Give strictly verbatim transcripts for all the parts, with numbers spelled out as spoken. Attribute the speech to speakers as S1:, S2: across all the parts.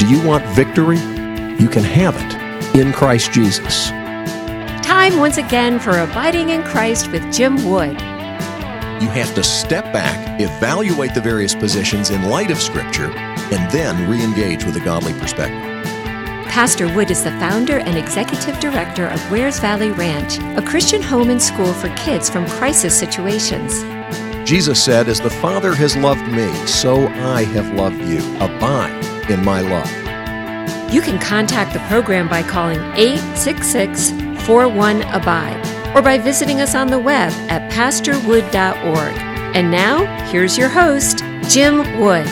S1: Do you want victory? You can have it in Christ Jesus.
S2: Time once again for Abiding in Christ with Jim Wood.
S1: You have to step back, evaluate the various positions in light of Scripture, and then re-engage with a godly perspective.
S2: Pastor Wood is the founder and executive director of Wares Valley Ranch, a Christian home and school for kids from crisis situations.
S1: Jesus said, "As the Father has loved me, so I have loved you. Abide in my love."
S2: You can contact the program by calling eight six six, four one, abide or by visiting us on the web at pastor wood dot org. And now, here's your host, Jim Wood.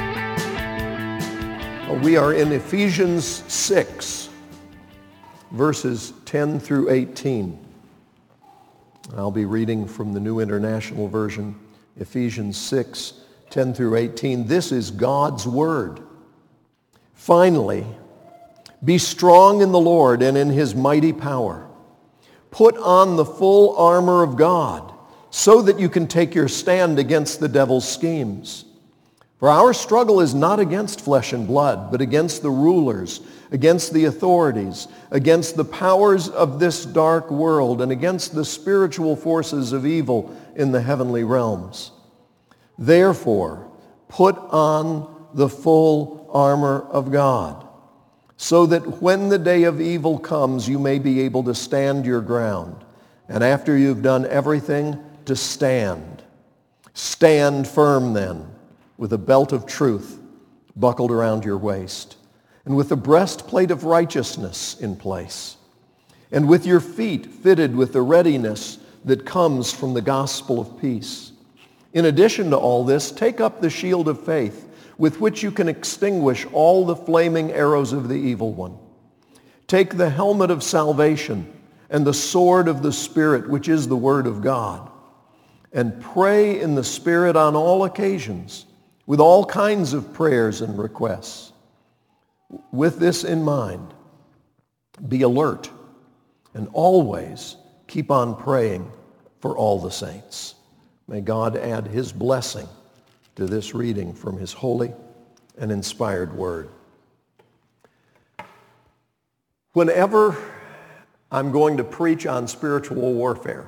S3: We are in Ephesians six, verses ten through eighteen. I'll be reading from the New International Version, Ephesians six, ten through eighteen. This is God's Word. Finally, be strong in the Lord and in His mighty power. Put on the full armor of God so that you can take your stand against the devil's schemes. For our struggle is not against flesh and blood, but against the rulers, against the authorities, against the powers of this dark world, and against the spiritual forces of evil in the heavenly realms. Therefore, put on the full armor of God, so that when the day of evil comes, you may be able to stand your ground. And after you've done everything, to stand. Stand firm then, with a belt of truth buckled around your waist, and with a breastplate of righteousness in place, and with your feet fitted with the readiness that comes from the gospel of peace. In addition to all this, take up the shield of faith, with which you can extinguish all the flaming arrows of the evil one. Take the helmet of salvation and the sword of the Spirit, which is the Word of God, and pray in the Spirit on all occasions, with all kinds of prayers and requests. With this in mind, be alert and always keep on praying for all the saints. May God add His blessing to this reading from His holy and inspired Word. Whenever I'm going to preach on spiritual warfare,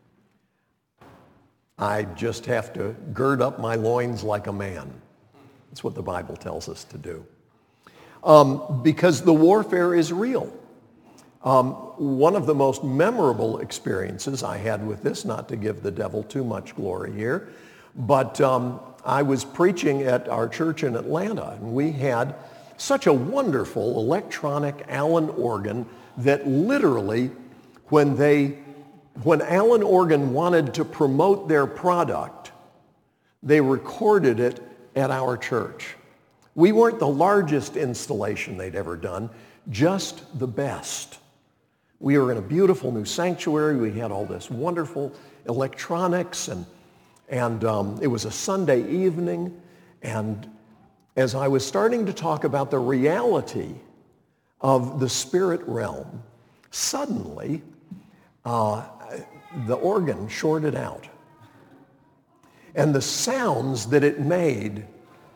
S3: I just have to gird up my loins like a man. That's what the Bible tells us to do. Um, because the warfare is real. Um, one of the most memorable experiences I had with this, not to give the devil too much glory here, but um, I was preaching at our church in Atlanta, and we had such a wonderful electronic Allen organ that literally, when they When Allen Organ wanted to promote their product, they recorded it at our church. We weren't the largest installation they'd ever done, just the best. We were in a beautiful new sanctuary. We had all this wonderful electronics, and, and um, it was a Sunday evening. And as I was starting to talk about the reality of the spirit realm, suddenly, uh, the organ shorted out. And the sounds that it made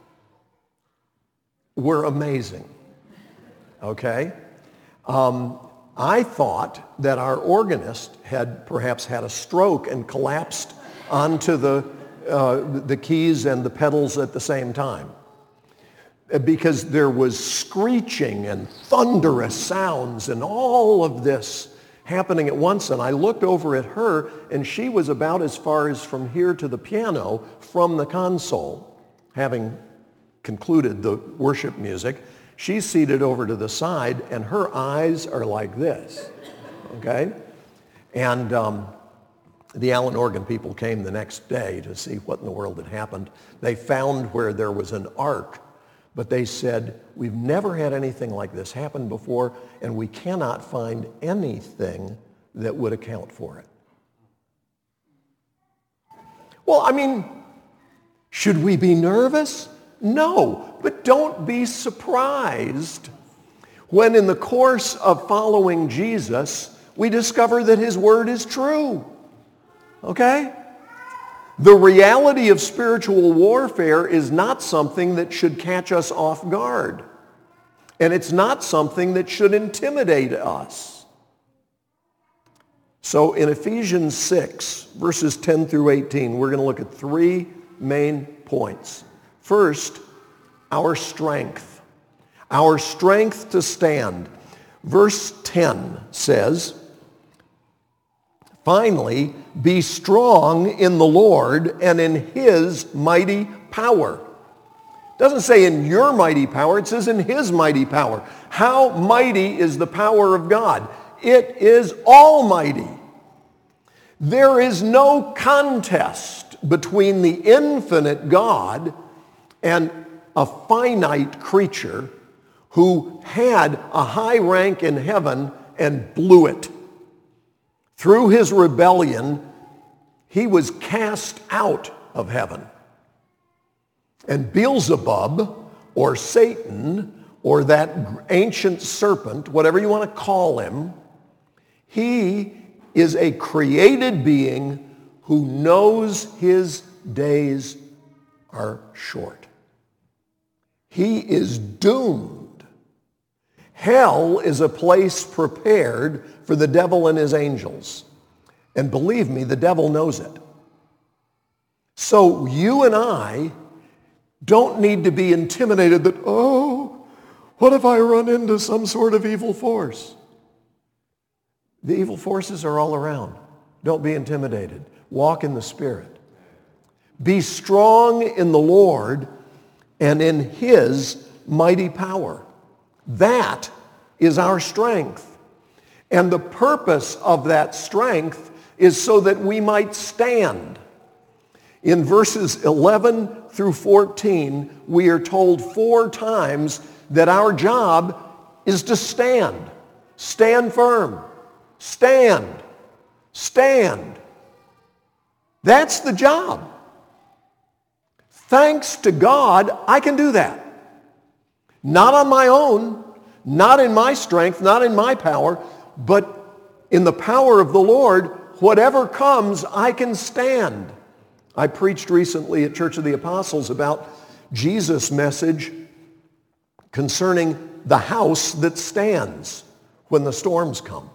S3: were amazing. Okay? Um, I thought that our organist had perhaps had a stroke and collapsed onto the, uh, the keys and the pedals at the same time, because there was screeching and thunderous sounds and all of this happening at once. And I looked over at her, and she was about as far as from here to the piano from the console. Having concluded the worship music, she's seated over to the side, and her eyes are like this, okay? And um, the Allen organ people came the next day to see what in the world had happened. They found where there was an arc, but they said, we've never had anything like this happen before, and we cannot find anything that would account for it. Well, I mean, should we be nervous? No, but don't be surprised when in the course of following Jesus, we discover that His Word is true. Okay? The reality of spiritual warfare is not something that should catch us off guard. And it's not something that should intimidate us. So in Ephesians six, verses ten through eighteen, we're going to look at three main points. First, our strength. Our strength to stand. Verse ten says, finally, be strong in the Lord and in his mighty power. It doesn't say in your mighty power, it says in his mighty power. How mighty is the power of God? It is almighty. There is no contest between the infinite God and a finite creature who had a high rank in heaven and blew it. Through his rebellion, he was cast out of heaven. And Beelzebub, or Satan, or that ancient serpent, whatever you want to call him, he is a created being who knows his days are short. He is doomed. Hell is a place prepared for the devil and his angels. And believe me, the devil knows it. So you and I don't need to be intimidated that, oh, what if I run into some sort of evil force? The evil forces are all around. Don't be intimidated. Walk in the Spirit. Be strong in the Lord and in his mighty power. That is our strength. And the purpose of that strength is so that we might stand. In verses eleven through fourteen, we are told four times that our job is to stand. Stand firm. Stand. Stand. That's the job. Thanks to God, I can do that. Not on my own, not in my strength, not in my power, but in the power of the Lord, whatever comes, I can stand. I preached recently at Church of the Apostles about Jesus' message concerning the house that stands when the storms come.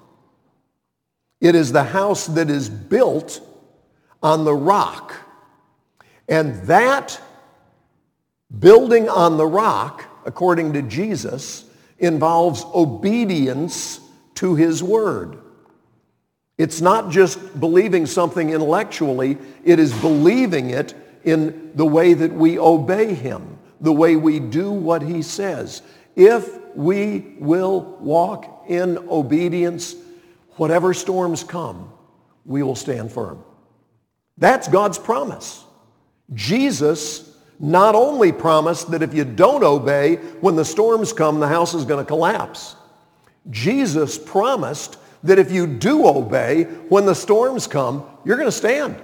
S3: It is the house that is built on the rock. And that building on the rock, according to Jesus, involves obedience to his word. It's not just believing something intellectually, it is believing it in the way that we obey him, the way we do what he says. If we will walk in obedience, whatever storms come, we will stand firm. That's God's promise. Jesus not only promised that if you don't obey, when the storms come, the house is going to collapse. Jesus promised that if you do obey, when the storms come, you're going to stand.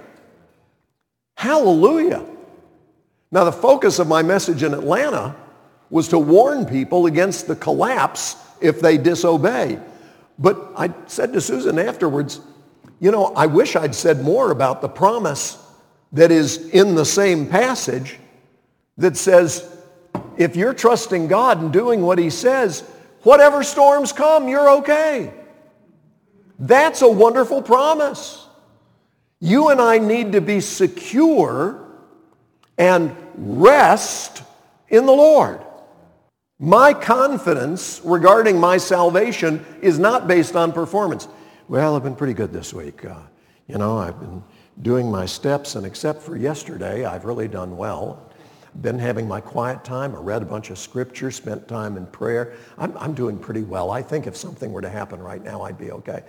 S3: Hallelujah. Now, the focus of my message in Atlanta was to warn people against the collapse if they disobey. But I said to Susan afterwards, you know, I wish I'd said more about the promise that is in the same passage that says, if you're trusting God and doing what he says, whatever storms come, you're okay. That's a wonderful promise. You and I need to be secure and rest in the Lord. My confidence regarding my salvation is not based on performance. Well, I've been pretty good this week. Uh, you know, I've been doing my steps, and except for yesterday, I've really done well. Been having my quiet time. I read a bunch of scripture, spent time in prayer. I'm, I'm doing pretty well. I think if something were to happen right now, I'd be okay.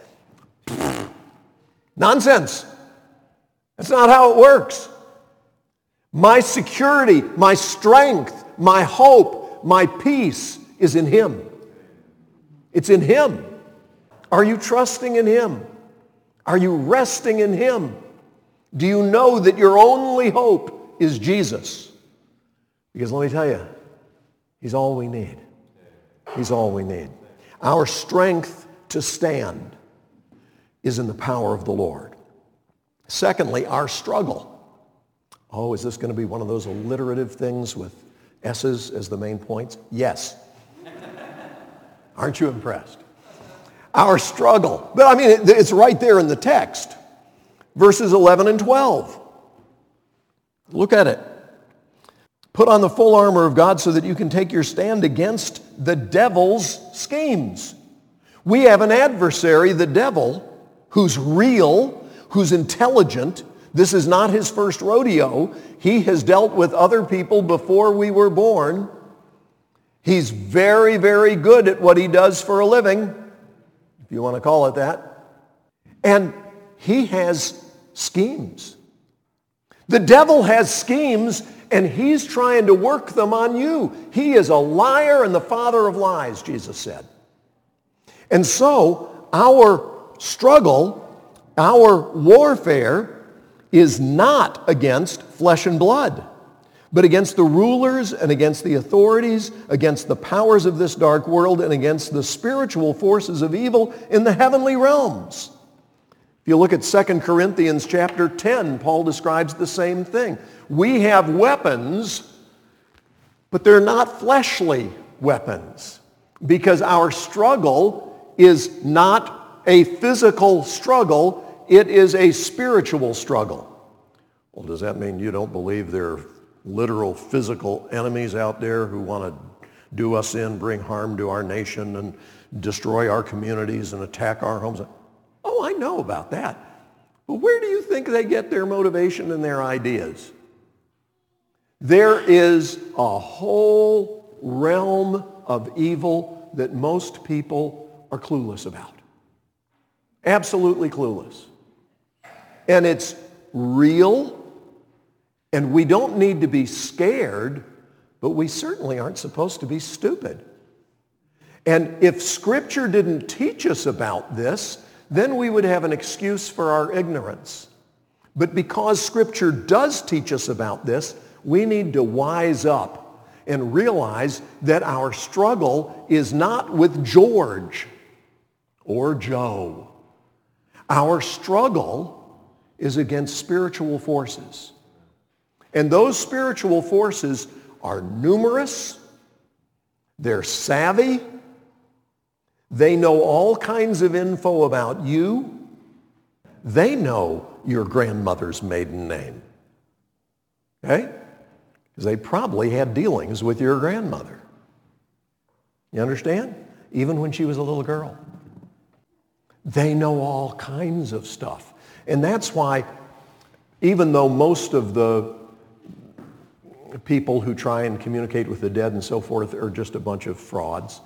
S3: Nonsense. That's not how it works. My security, my strength, my hope, my peace is in him. It's in him. Are you trusting in him? Are you resting in him? Do you know that your only hope is Jesus? Because let me tell you, he's all we need. He's all we need. Our strength to stand is in the power of the Lord. Secondly, our struggle. Oh, is this going to be one of those alliterative things with S's as the main points? Yes. Aren't you impressed? Our struggle. But I mean, it, it's right there in the text. Verses eleven and twelve. Look at it. Put on the full armor of God so that you can take your stand against the devil's schemes. We have an adversary, the devil, who's real, who's intelligent. This is not his first rodeo. He has dealt with other people before we were born. He's very, very good at what he does for a living, if you want to call it that. And he has schemes. The devil has schemes, and he's trying to work them on you. He is a liar and the father of lies, Jesus said. And so our struggle, our warfare is not against flesh and blood, but against the rulers and against the authorities, against the powers of this dark world, and against the spiritual forces of evil in the heavenly realms. If you look at Second Corinthians chapter ten, Paul describes the same thing. We have weapons, but they're not fleshly weapons, because our struggle is not a physical struggle, it is a spiritual struggle. Well, does that mean you don't believe there are literal physical enemies out there who want to do us in, bring harm to our nation, and destroy our communities and attack our homes? Oh, I know about that. But where do you think they get their motivation and their ideas? There is a whole realm of evil that most people are clueless about. Absolutely clueless. And it's real, and we don't need to be scared, but we certainly aren't supposed to be stupid. And if Scripture didn't teach us about this, then we would have an excuse for our ignorance. But because Scripture does teach us about this, we need to wise up and realize that our struggle is not with George or Joe. Our struggle is against spiritual forces. And those spiritual forces are numerous, they're savvy, they know all kinds of info about you, they know your grandmother's maiden name. Okay? Because they probably had dealings with your grandmother. You understand? Even when she was a little girl. They know all kinds of stuff. And that's why, even though most of the people who try and communicate with the dead and so forth are just a bunch of frauds,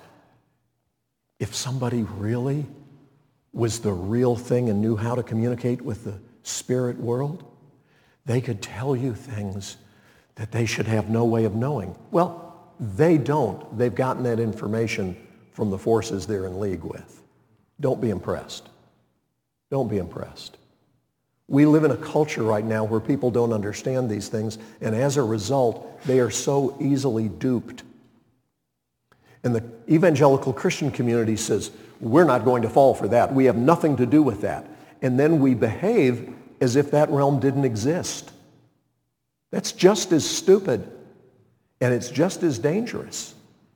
S3: if somebody really was the real thing and knew how to communicate with the spirit world, they could tell you things that they should have no way of knowing. Well, they don't. They've gotten that information from the forces they're in league with. Don't be impressed. Don't be impressed. We live in a culture right now where people don't understand these things, and as a result, they are so easily duped. And the evangelical Christian community says, we're not going to fall for that. We have nothing to do with that. And then we behave as if that realm didn't exist. That's just as stupid, and it's just as dangerous.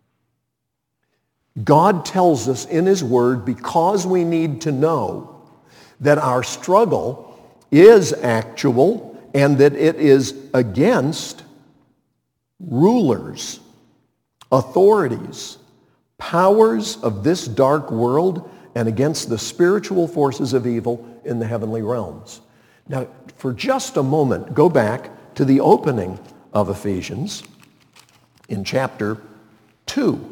S3: God tells us in His Word, because we need to know that our struggle is actual and that it is against rulers, authorities, powers of this dark world, and against the spiritual forces of evil in the heavenly realms. Now, for just a moment, go back to the opening of Ephesians in chapter two.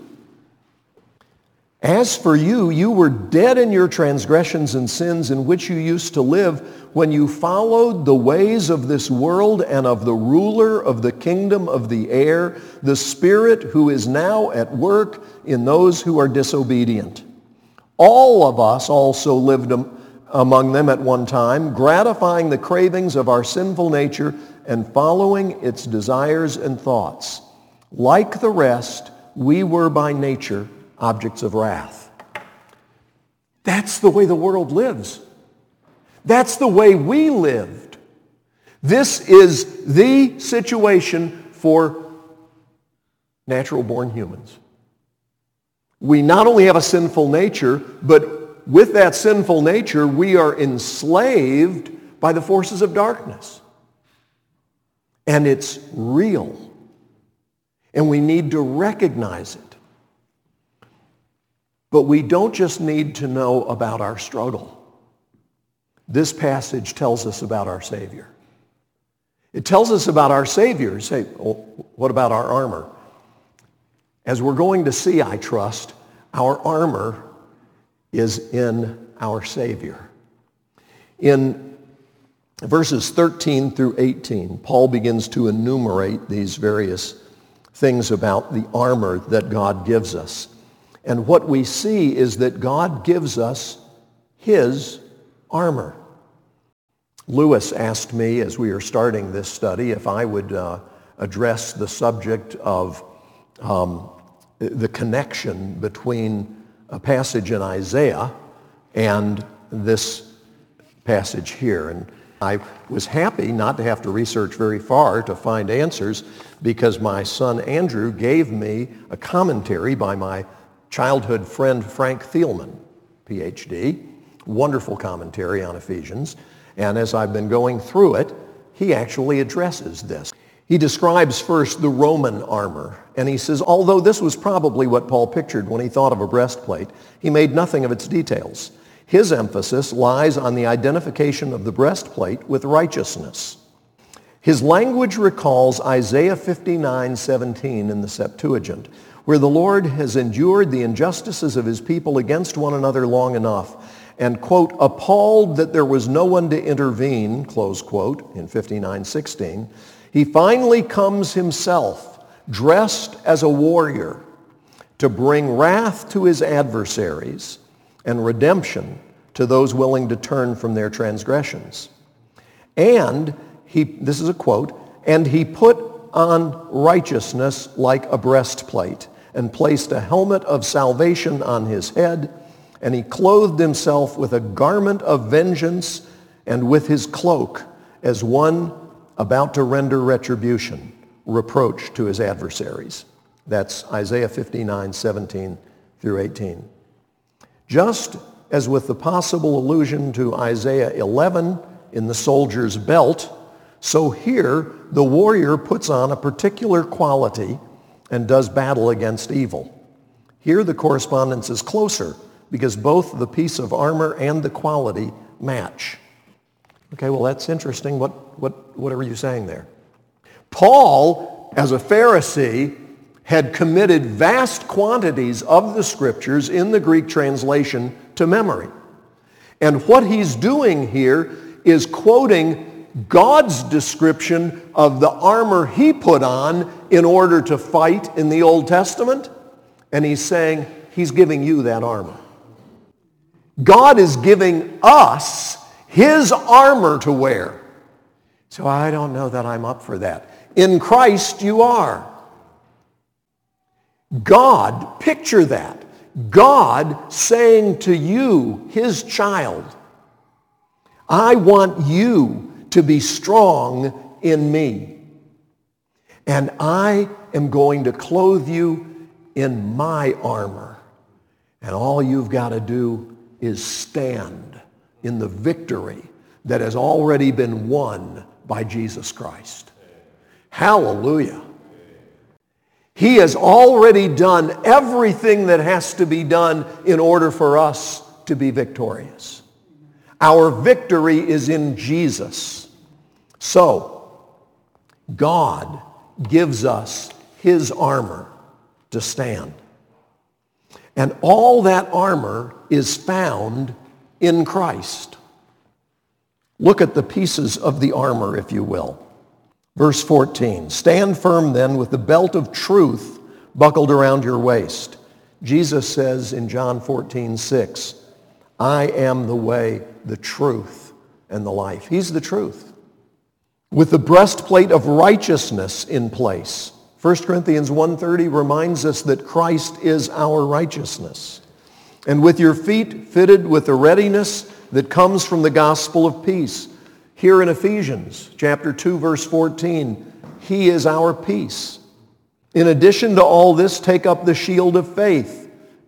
S3: As for you, you were dead in your transgressions and sins in which you used to live when you followed the ways of this world and of the ruler of the kingdom of the air, the Spirit who is now at work in those who are disobedient. All of us also lived among them at one time, gratifying the cravings of our sinful nature and following its desires and thoughts. Like the rest, we were by nature objects of wrath. That's the way the world lives. That's the way we lived. This is the situation for natural-born humans. We not only have a sinful nature, but with that sinful nature, we are enslaved by the forces of darkness. And it's real. And we need to recognize it. But we don't just need to know about our struggle. This passage tells us about our Savior. It tells us about our Savior. Say, well, what about our armor? As we're going to see, I trust, our armor is in our Savior. In verses thirteen through eighteen, Paul begins to enumerate these various things about the armor that God gives us. And what we see is that God gives us his armor. Lewis asked me as we were starting this study if I would uh, address the subject of um, the connection between a passage in Isaiah and this passage here. And I was happy not to have to research very far to find answers because my son Andrew gave me a commentary by my childhood friend Frank Thielman, P H D, wonderful commentary on Ephesians. And as I've been going through it, he actually addresses this. He describes first the Roman armor, and he says, although this was probably what Paul pictured when he thought of a breastplate, he made nothing of its details. His emphasis lies on the identification of the breastplate with righteousness. His language recalls Isaiah fifty-nine seventeen in the Septuagint, where the Lord has endured the injustices of his people against one another long enough, and, quote, appalled that there was no one to intervene, close quote, in fifty-nine sixteen, he finally comes himself, dressed as a warrior, to bring wrath to his adversaries and redemption to those willing to turn from their transgressions. And he, this is a quote, and he put on righteousness like a breastplate and placed a helmet of salvation on his head, and he clothed himself with a garment of vengeance and with his cloak as one about to render retribution, reproach to his adversaries. That's Isaiah fifty-nine seventeen through eighteen. Just as with the possible allusion to Isaiah eleven in the soldier's belt, so here the warrior puts on a particular quality and does battle against evil. Here the correspondence is closer because both the piece of armor and the quality match. Okay, well, that's interesting. What, what, what are you saying there? Paul, as a Pharisee, had committed vast quantities of the scriptures in the Greek translation to memory. And what he's doing here is quoting God's description of the armor he put on in order to fight in the Old Testament. And he's saying he's giving you that armor. God is giving us his armor to wear. So I don't know that I'm up for that. In Christ you are. God, picture that. God saying to you, his child, I want you to be strong in me. And I am going to clothe you in my armor. And all you've got to do is stand in the victory that has already been won by Jesus Christ. Hallelujah. He has already done everything that has to be done in order for us to be victorious. Our victory is in Jesus. So, God gives us his armor to stand. And all that armor is found in Christ. Look at the pieces of the armor, if you will. Verse fourteen, stand firm then with the belt of truth buckled around your waist. Jesus says in John fourteen six, I am the way, the truth, and the life. He's the truth. With the breastplate of righteousness in place. First Corinthians one thirty reminds us that Christ is our righteousness. And with your feet fitted with the readiness that comes from the gospel of peace. Here in Ephesians chapter two, verse fourteen, he is our peace. In addition to all this, take up the shield of faith.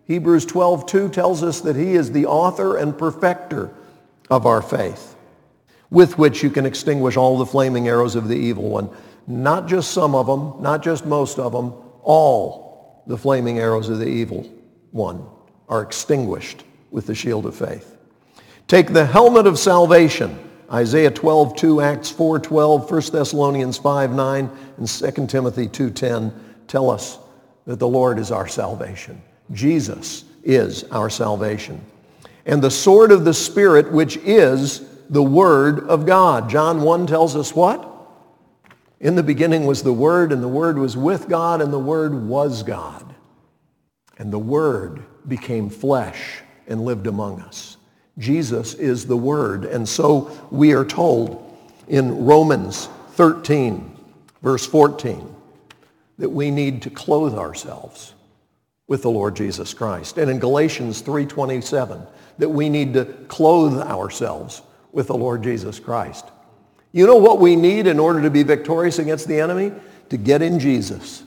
S3: Hebrews twelve two tells us that he is the author and perfecter of our faith, with which you can extinguish all the flaming arrows of the evil one. Not just some of them, not just most of them, all the flaming arrows of the evil one are extinguished with the shield of faith. Take the helmet of salvation. Isaiah twelve two, Acts four twelve, First Thessalonians five nine, and Second Timothy two ten tell us that the Lord is our salvation. Jesus is our salvation. And the sword of the Spirit, which is the Word of God. John one tells us what? In the beginning was the Word, and the Word was with God, and the Word was God. And the Word became flesh and lived among us. Jesus is the Word. And so we are told in Romans thirteen, verse fourteen, that we need to clothe ourselves with the Lord Jesus Christ. And in Galatians three twenty-seven, that we need to clothe ourselves with the Lord Jesus Christ. You know what we need in order to be victorious against the enemy? To get in Jesus.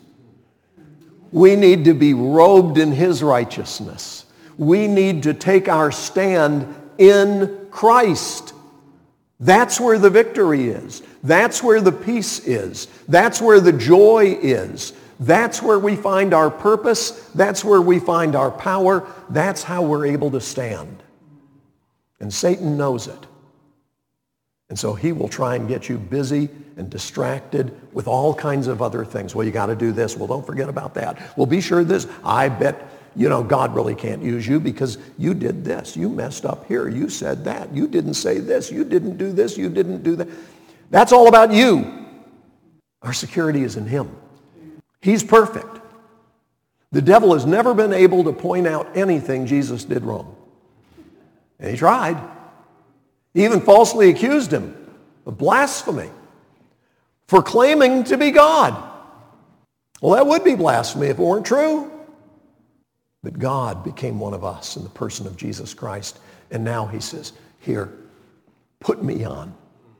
S3: We need to be robed in his righteousness. We need to take our stand in Christ. That's where the victory is. That's where the peace is. That's where the joy is. That's where we find our purpose. That's where we find our power. That's how we're able to stand. And Satan knows it. And so he will try and get you busy and distracted with all kinds of other things. Well, you got to do this. Well, don't forget about that. Well, be sure this. I bet, you know, God really can't use you because you did this. You messed up here. You said that. You didn't say this. You didn't do this. You didn't do that. That's all about you. Our security is in him. He's perfect. The devil has never been able to point out anything Jesus did wrong. And he tried. He even falsely accused him of blasphemy for claiming to be God. Well, that would be blasphemy if it weren't true. But God became one of us in the person of Jesus Christ. And now he says, here, put me on.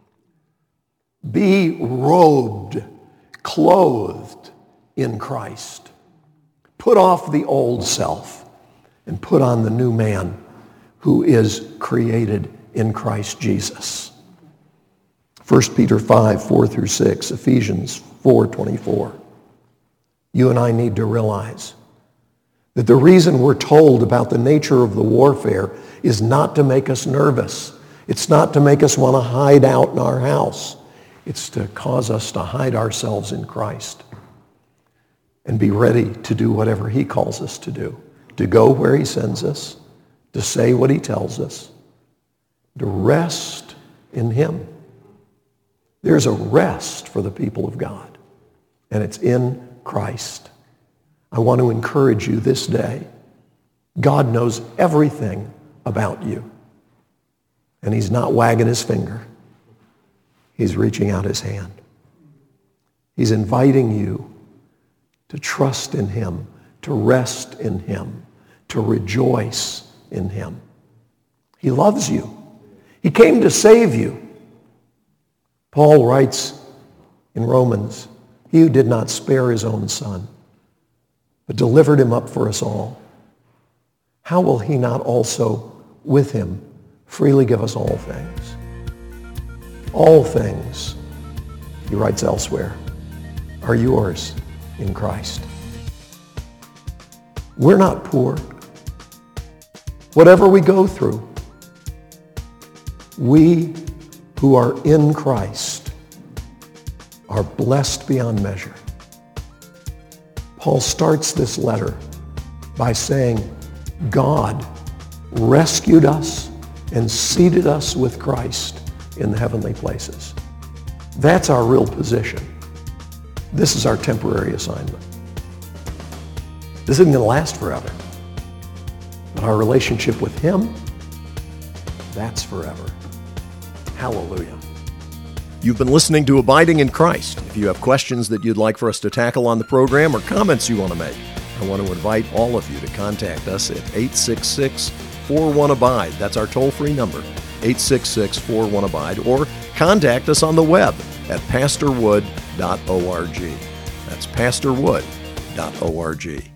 S3: Be robed, clothed in Christ. Put off the old self and put on the new man who is created in Christ Jesus. First Peter five, four through six, Ephesians four twenty-four. You and I need to realize that the reason we're told about the nature of the warfare is not to make us nervous. It's not to make us want to hide out in our house. It's to cause us to hide ourselves in Christ and be ready to do whatever he calls us to do, to go where he sends us, to say what he tells us, to rest in him. There's a rest for the people of God, and it's in Christ. I want to encourage you this day. God knows everything about you, and he's not wagging his finger. He's reaching out his hand. He's inviting you to trust in him, to rest in him, to rejoice in him. He loves you. He came to save you. Paul writes in Romans, he who did not spare his own son, but delivered him up for us all, how will he not also with him freely give us all things? All things, he writes elsewhere, are yours in Christ. We're not poor. Whatever we go through, we who are in Christ are blessed beyond measure. Paul starts this letter by saying, God rescued us and seated us with Christ in the heavenly places. That's our real position. This is our temporary assignment. This isn't going to last forever. But our relationship with him, that's forever. Hallelujah.
S1: You've been listening to Abiding in Christ. If you have questions that you'd like for us to tackle on the program or comments you want to make, I want to invite all of you to contact us at eight six six, four one, abide. That's our toll-free number, eight six six, four one, abide, or contact us on the web at pastor wood dot org. That's pastor wood dot org.